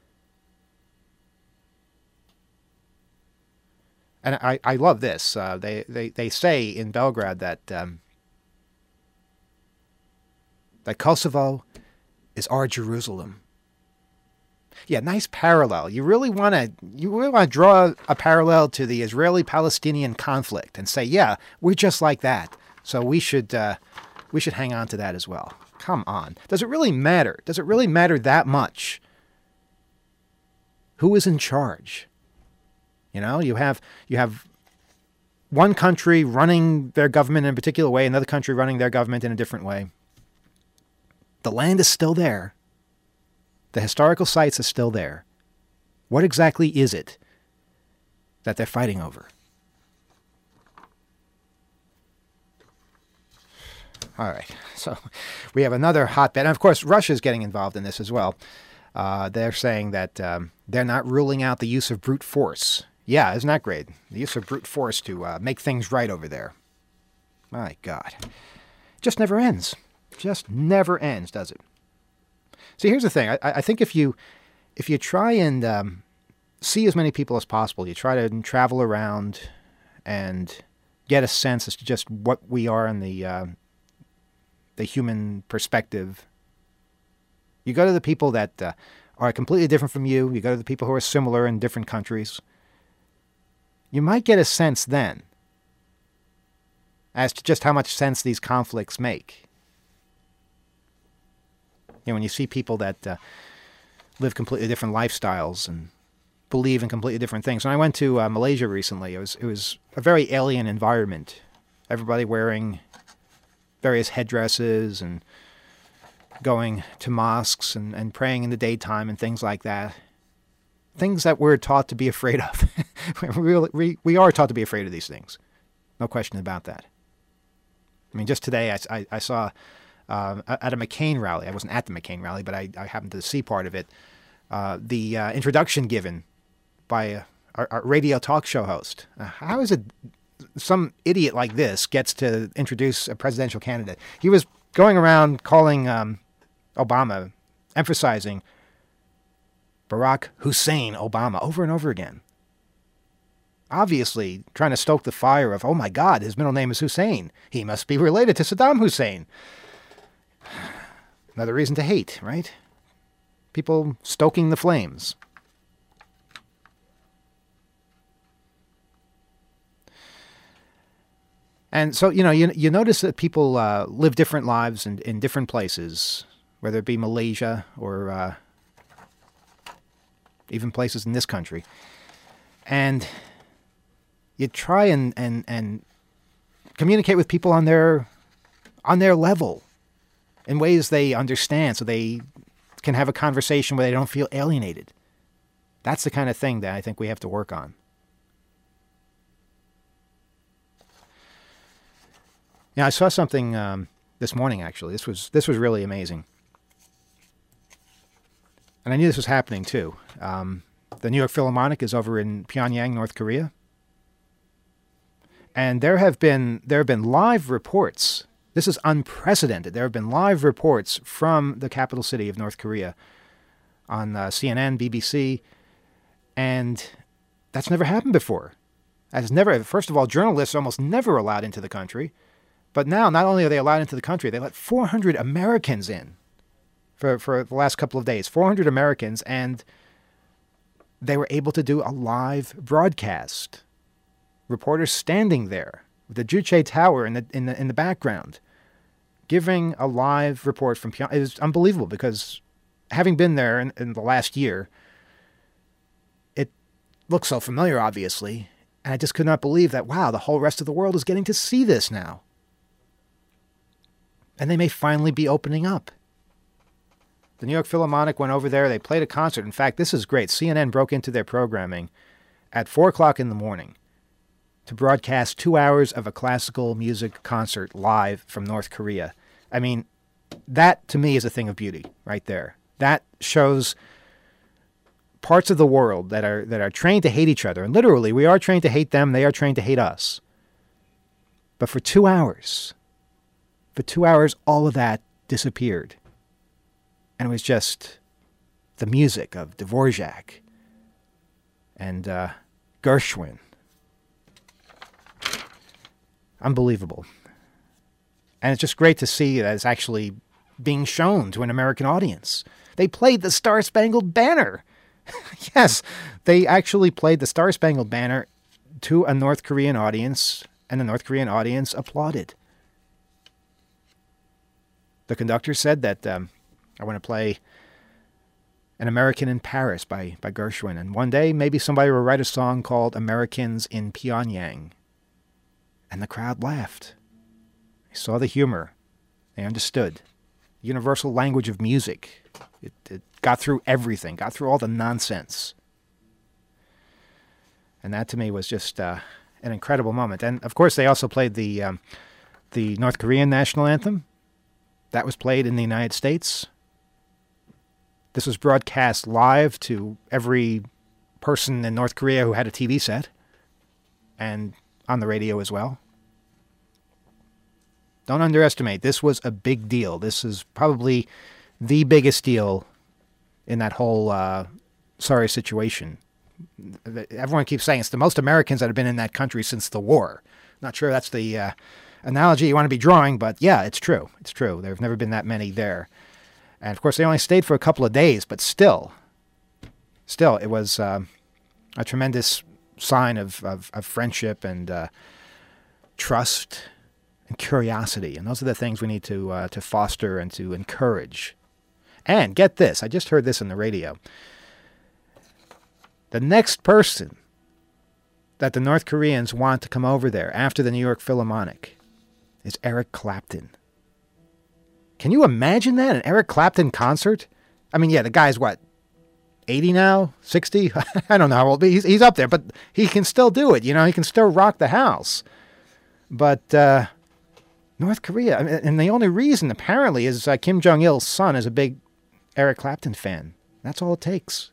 And I love this. They say in Belgrade that that Kosovo is our Jerusalem. Yeah, nice parallel. You really want to draw a parallel to the Israeli-Palestinian conflict and say, yeah, we're just like that. So we should hang on to that as well. Come on. Does it really matter? Does it really matter that much? Who is in charge? You know, you have one country running their government in a particular way, another country running their government in a different way. The land is still there. The historical sites are still there. What exactly is it that they're fighting over? All right, so we have another hotbed. And of course, Russia's getting involved in this as well. They're saying that they're not ruling out the use of brute force. Yeah, isn't that great? The use of brute force to make things right over there. My God. Just never ends. Just never ends, does it? See, here's the thing. I think if you try and see as many people as possible, you try to travel around and get a sense as to just what we are in the human perspective. You go to the people that are completely different from you. You go to the people who are similar in different countries. You might get a sense then as to just how much sense these conflicts make. You know, when you see people that live completely different lifestyles and believe in completely different things. When I went to Malaysia recently, it was a very alien environment. Everybody wearing various headdresses and going to mosques and praying in the daytime and things like that. Things that we're taught to be afraid of. we are taught to be afraid of these things. No question about that. I mean, just today I saw at a McCain rally. I wasn't at the McCain rally, but I happened to see part of it. The introduction given by our radio talk show host. How is it some idiot like this gets to introduce a presidential candidate? He was going around calling Obama, emphasizing Barack Hussein Obama over and over again. Obviously trying to stoke the fire of, oh my God, his middle name is Hussein. He must be related to Saddam Hussein. Another reason to hate, right? People stoking the flames. And so, you notice that people live different lives in different places, whether it be Malaysia or even places in this country. And you try and communicate with people on their level in ways they understand, so they can have a conversation where they don't feel alienated. That's the kind of thing that I think we have to work on. Yeah, I saw something this morning, actually. This was really amazing. And I knew this was happening, too. The New York Philharmonic is over in Pyongyang, North Korea. And there have been live reports. This is unprecedented. There have been live reports from the capital city of North Korea on CNN, BBC, and that's never happened before. First of all, journalists are almost never allowed into the country. But now, not only are they allowed into the country, they let 400 Americans in for the last couple of days. 400 Americans, and they were able to do a live broadcast. Reporters standing there with the Juche Tower in the background, giving a live report from Pyongyang. It was unbelievable because, having been there in the last year, it looked so familiar, obviously, and I just could not believe that, wow, the whole rest of the world is getting to see this now. And they may finally be opening up. The New York Philharmonic went over there. They played a concert. In fact, this is great. CNN broke into their programming at 4 o'clock in the morning to broadcast 2 hours of a classical music concert live from North Korea. I mean, that to me is a thing of beauty right there. That shows parts of the world that are trained to hate each other. And literally, we are trained to hate them. They are trained to hate us. But for 2 hours... For 2 hours, all of that disappeared. And it was just the music of Dvorak and Gershwin. Unbelievable. And it's just great to see that it's actually being shown to an American audience. They played the Star-Spangled Banner. Yes, they actually played the Star-Spangled Banner to a North Korean audience, and the North Korean audience applauded. The conductor said that I want to play An American in Paris by Gershwin. And one day, maybe somebody will write a song called Americans in Pyongyang. And the crowd laughed. They saw the humor. They understood. The universal language of music. It got through everything, got through all the nonsense. And that to me was just an incredible moment. And of course, they also played the North Korean national anthem. That was played in the United States. This was broadcast live to every person in North Korea who had a TV set, and on the radio as well. Don't underestimate. This was a big deal. This is probably the biggest deal in that whole sorry situation. Everyone keeps saying it's the most Americans that have been in that country since the war. Not sure that's the analogy you want to be drawing, but yeah, it's true. It's true. There have never been that many there. And of course, they only stayed for a couple of days, but still, it was a tremendous sign of friendship and trust and curiosity. And those are the things we need to foster and to encourage. And get this, I just heard this on the radio. The next person that the North Koreans want to come over there after the New York Philharmonic is Eric Clapton. Can you imagine that? An Eric Clapton concert? I mean, yeah, the guy's what, 80 now? 60? I don't know how old, but he's up there, but he can still do it. You know, he can still rock the house. But North Korea, and the only reason apparently is Kim Jong-il's son is a big Eric Clapton fan. That's all it takes.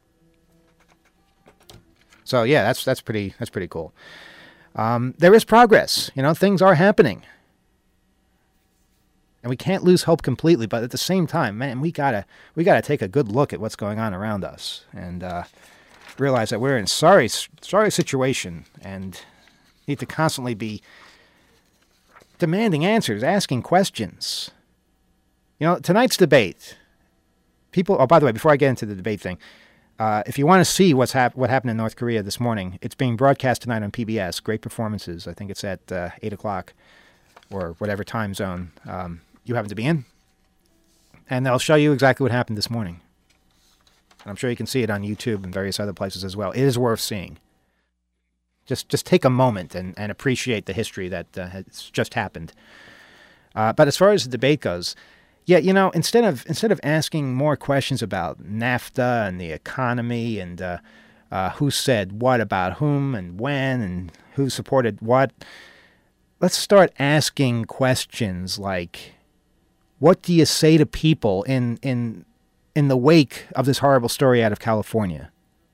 So yeah, that's pretty cool. There is progress. You know, things are happening. And we can't lose hope completely, but at the same time, man, we gotta take a good look at what's going on around us and realize that we're in a sorry situation and need to constantly be demanding answers, asking questions. You know, tonight's debate. Oh, by the way, before I get into the debate thing, if you want to see what happened in North Korea this morning, it's being broadcast tonight on PBS. Great performances. I think it's at 8 o'clock or whatever time zone you happen to be in. And they'll show you exactly what happened this morning. And I'm sure you can see it on YouTube and various other places as well. It is worth seeing. Just take a moment and appreciate the history that has just happened. But as far as the debate goes, yeah, you know, instead of asking more questions about NAFTA and the economy and who said what about whom and when and who supported what, let's start asking questions like, what do you say to people in the wake of this horrible story out of California?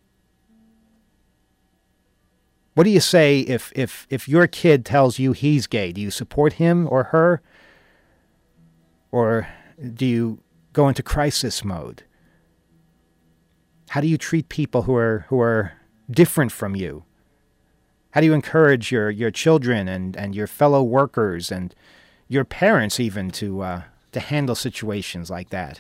What do you say if your kid tells you he's gay? Do you support him or her? Or do you go into crisis mode? How do you treat people who are different from you? How do you encourage your children and your fellow workers and your parents even to handle situations like that?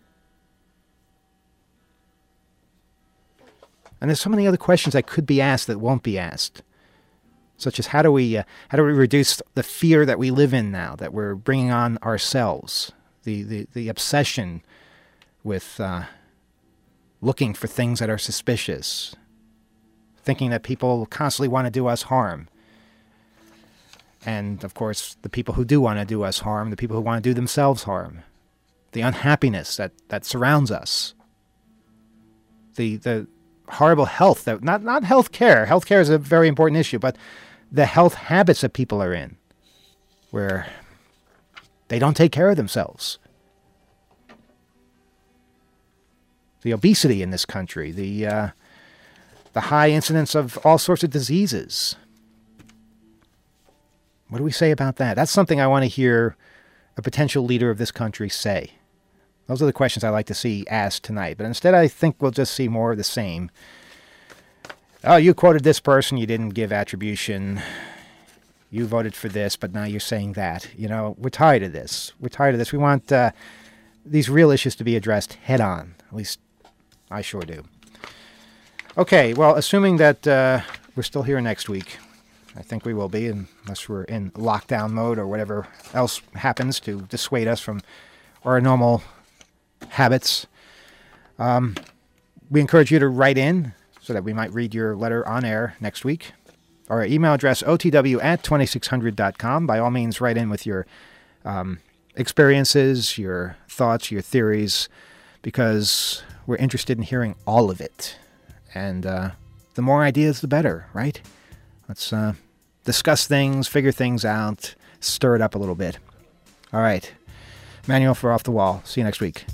And there's so many other questions that could be asked that won't be asked, such as how do we reduce the fear that we live in now, that we're bringing on ourselves, the obsession with looking for things that are suspicious, thinking that people constantly want to do us harm. And, of course, the people who do want to do us harm, the people who want to do themselves harm, the unhappiness that surrounds us, the horrible health, that not health care. Health care is a very important issue, but the health habits that people are in, where they don't take care of themselves. The obesity in this country, the high incidence of all sorts of diseases. What do we say about that? That's something I want to hear a potential leader of this country say. Those are the questions I like to see asked tonight. But instead, I think we'll just see more of the same. Oh, you quoted this person, you didn't give attribution. You voted for this, but now you're saying that. You know, we're tired of this. We want these real issues to be addressed head on. At least I sure do. Okay, well, assuming that we're still here next week, I think we will be, unless we're in lockdown mode or whatever else happens to dissuade us from our normal habits. We encourage you to write in so that we might read your letter on air next week. Our email address, otw@2600.com. By all means, write in with your experiences, your thoughts, your theories, because we're interested in hearing all of it. And the more ideas, the better, right? Let's discuss things, figure things out, stir it up a little bit. All right. Manuel for Off the Wall. See you next week.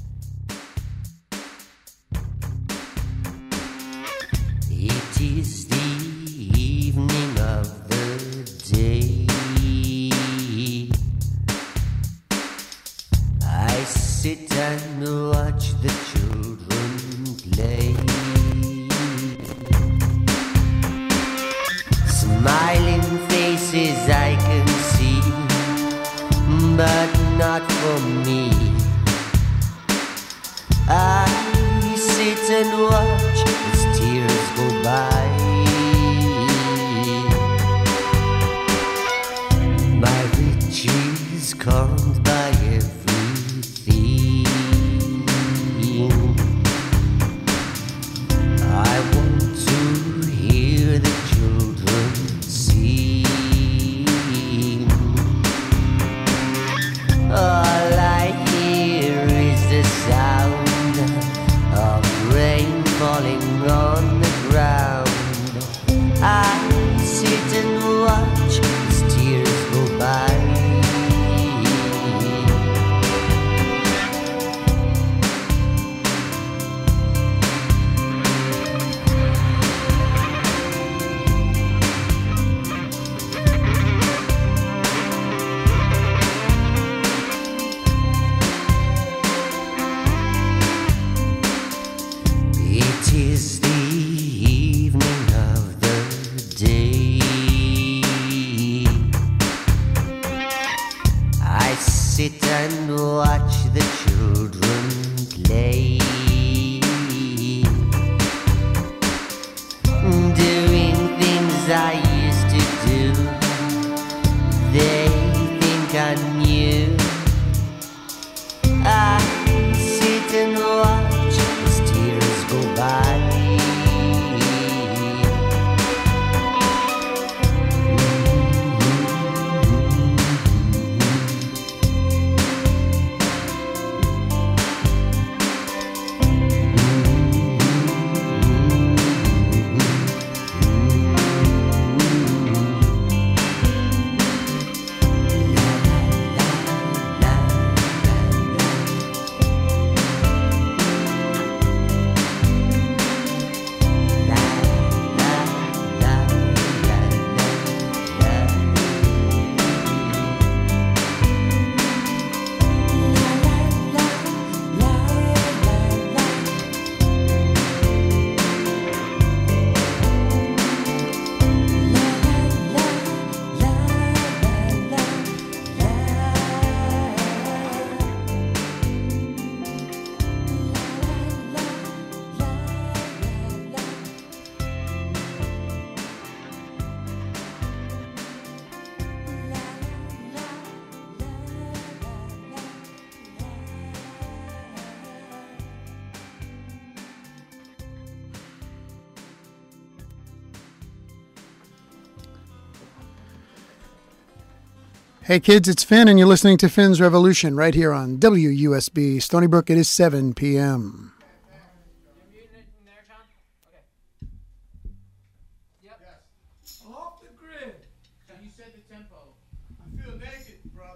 It is the evening of the day. I sit and watch the children play. Smiling faces I can see, but not for me. I sit and watch as tears go by. My riches calmed by everything. I want to Hey kids, it's Finn, and you're listening to Finn's Revolution right here on WUSB Stony Brook. It is 7 p.m. Off the grid. You said the tempo. I feel naked, brother.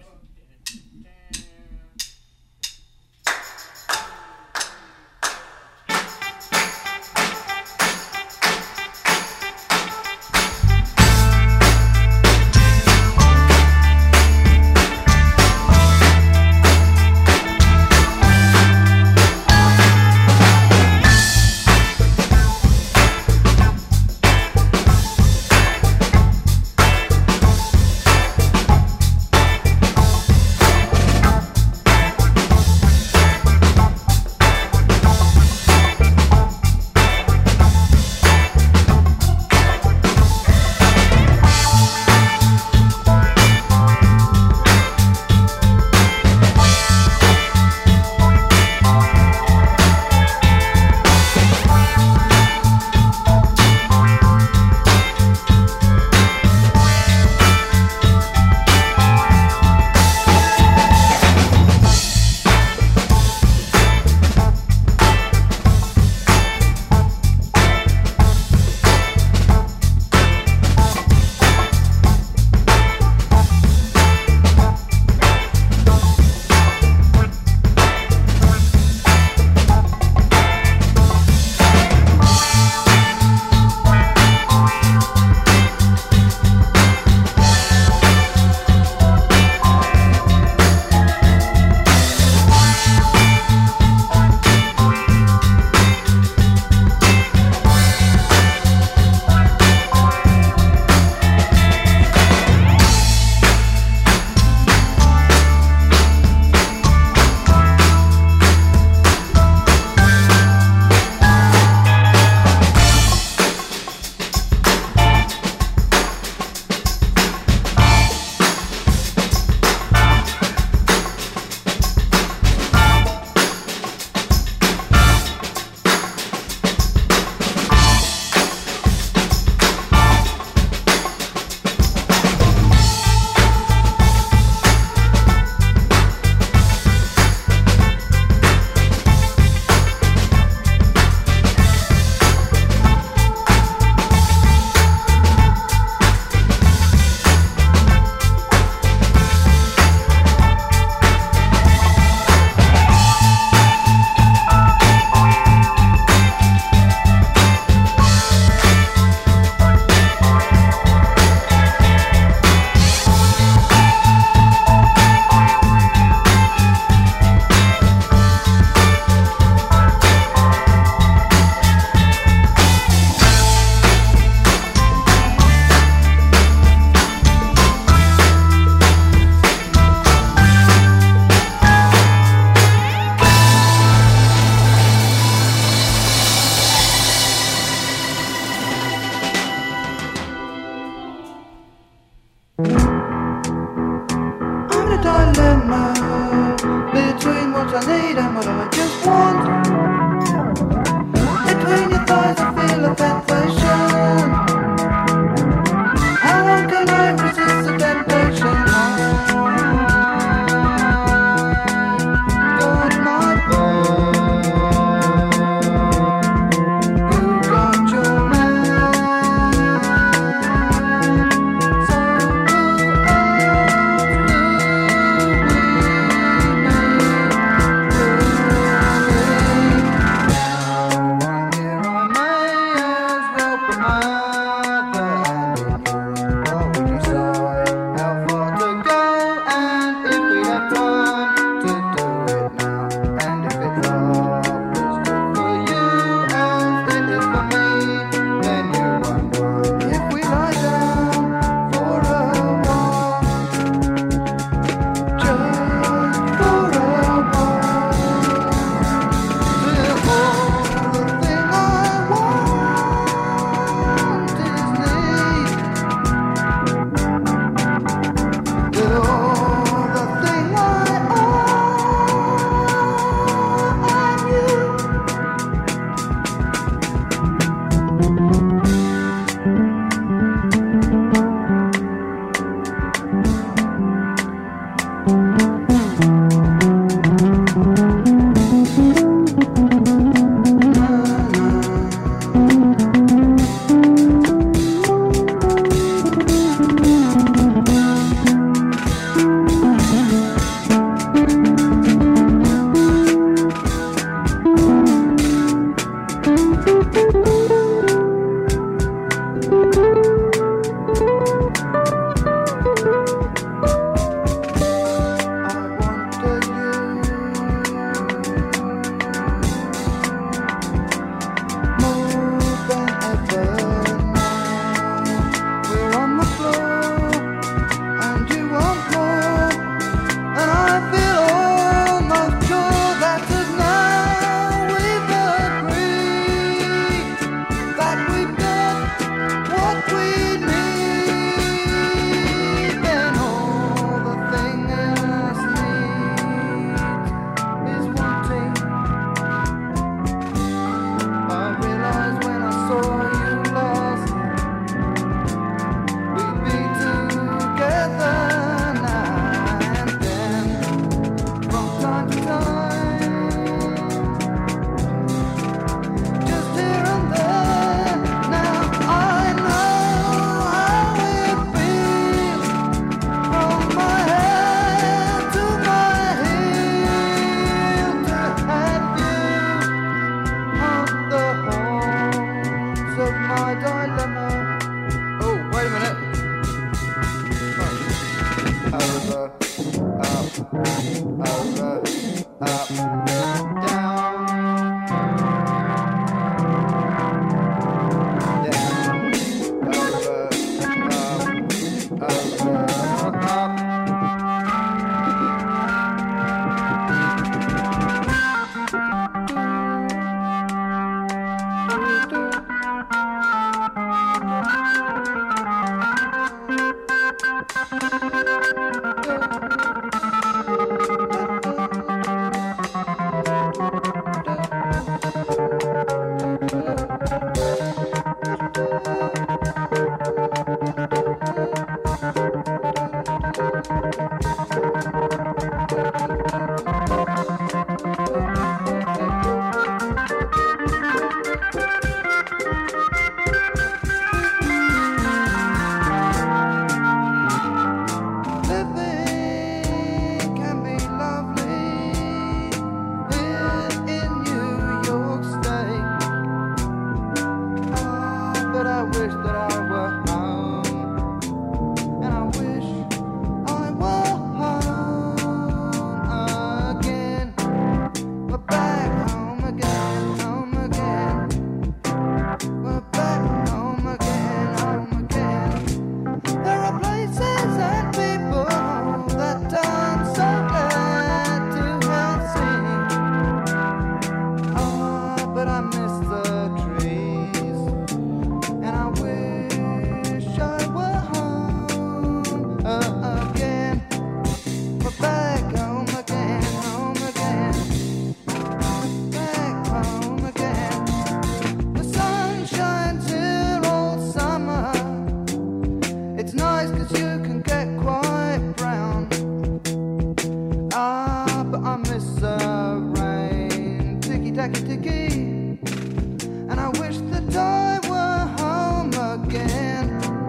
empty key. And I wish that I were home again.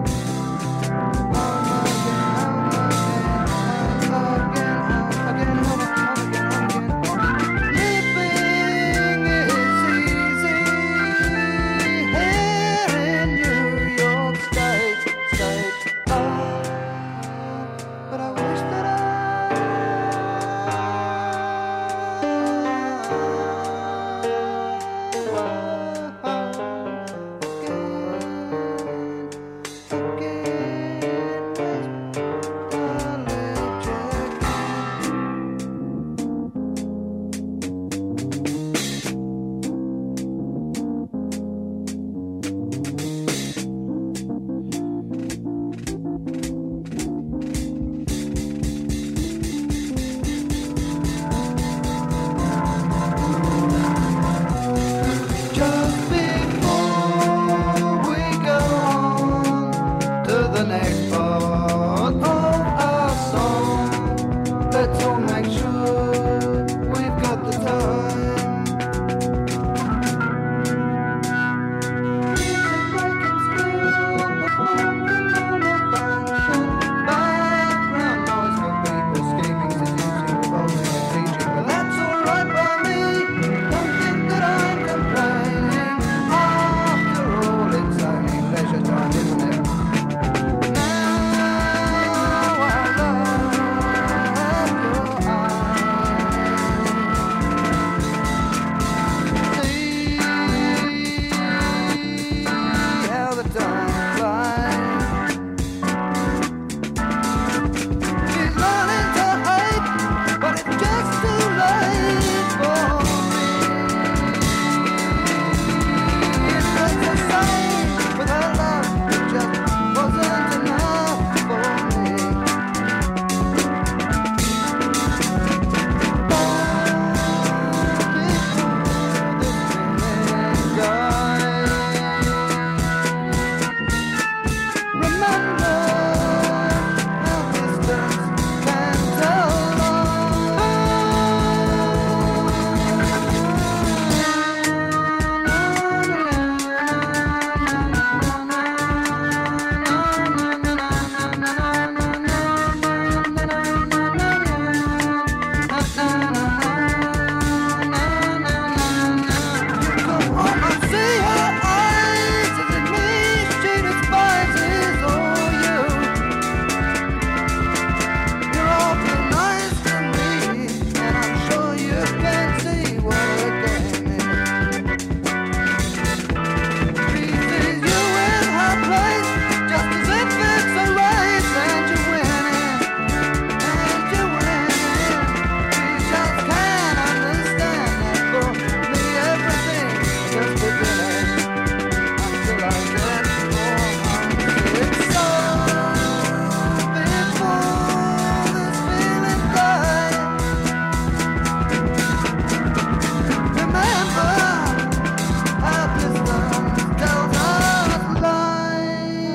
Home again, home again, home again. Living is easy here in New York State. But I wish that just before we go on to the next part of our song, let's all make sure we've got the time. Music breaking still before the normal function. Background noise for people scheming, seducing, revolving and teaching. But that's alright by me. Don't think that I'm complaining. After all, it's only pleasure time, isn't it? Now I love your eyes. See how the time flies. She's learning to hate, but it's just too late for me. It was the same with her love, it just wasn't enough for me. Remember how distance can tell see her eyes, is it me she despises or you? You're awfully nice to me, and I'm sure you can see what a game is. She sees you in her place, just as if it's a race, and you're winning, and you're winning. She just can't understand that for me everything's just beginning until I get more homesick. So before this feeling dies, remember how distance tells us lies.